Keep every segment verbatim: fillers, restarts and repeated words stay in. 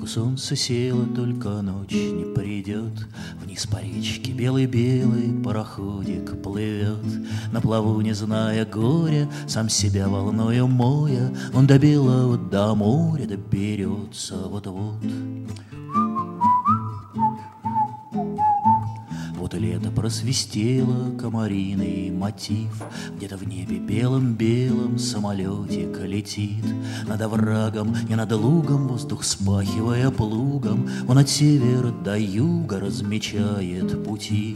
солнце село, только ночь не придет. Вниз по речке белый-белый пароходик плывет. На плаву, не зная горя, сам себя волною моя, он до белого, до моря доберется вот-вот. Вот и лето просвистело, комариный мотив. Где-то в небе белым-белым самолетик летит. Над оврагом и над лугом, воздух спахивая плугом, он от севера до юга размечает пути.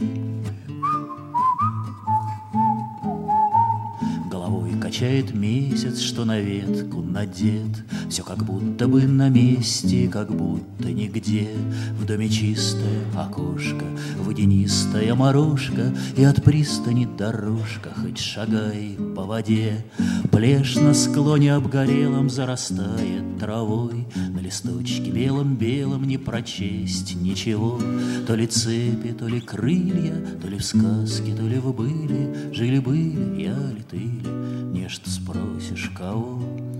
Головой качает месяц, что на ветку надет. Все как будто бы на месте, как будто нигде. В доме чистое окошко, водянистая морожка, и от пристани дорожка, хоть шагай по воде. Плешь на склоне обгорелом зарастает травой. На листочке белом-белом не прочесть ничего. То ли цепи, то ли крылья, то ли в сказке, то ли в быле. Жили-были, я ли ты ли, не что спросишь кого.